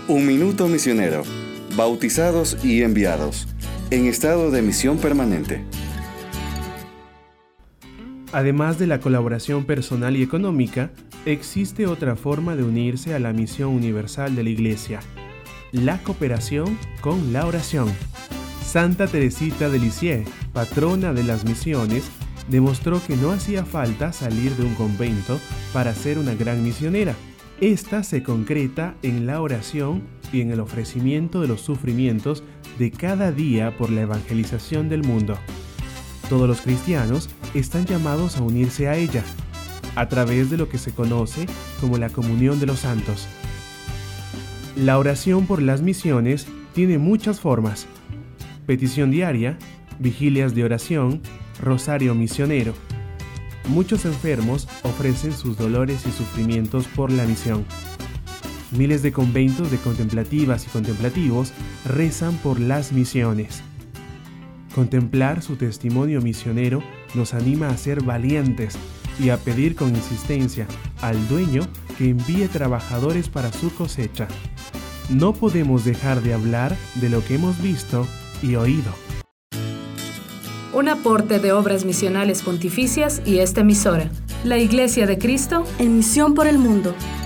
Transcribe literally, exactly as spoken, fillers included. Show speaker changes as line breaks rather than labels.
Un Minuto Misionero. Bautizados y enviados. En estado de misión permanente.
Además de la colaboración personal y económica, existe otra forma de unirse a la misión universal de la Iglesia: la cooperación con la oración. Santa Teresita de Lisieux, patrona de las misiones, demostró que no hacía falta salir de un convento para ser una gran misionera. Esta se concreta en la oración y en el ofrecimiento de los sufrimientos de cada día por la evangelización del mundo. Todos los cristianos están llamados a unirse a ella, a través de lo que se conoce como la comunión de los santos. La oración por las misiones tiene muchas formas: petición diaria, vigilias de oración, rosario misionero. Muchos enfermos ofrecen sus dolores y sufrimientos por la misión. Miles de conventos de contemplativas y contemplativos rezan por las misiones. Contemplar su testimonio misionero nos anima a ser valientes y a pedir con insistencia al dueño que envíe trabajadores para su cosecha. No podemos dejar de hablar de lo que hemos visto y oído.
Un aporte de Obras Misionales Pontificias y esta emisora, la Iglesia de Cristo,
en misión por el mundo.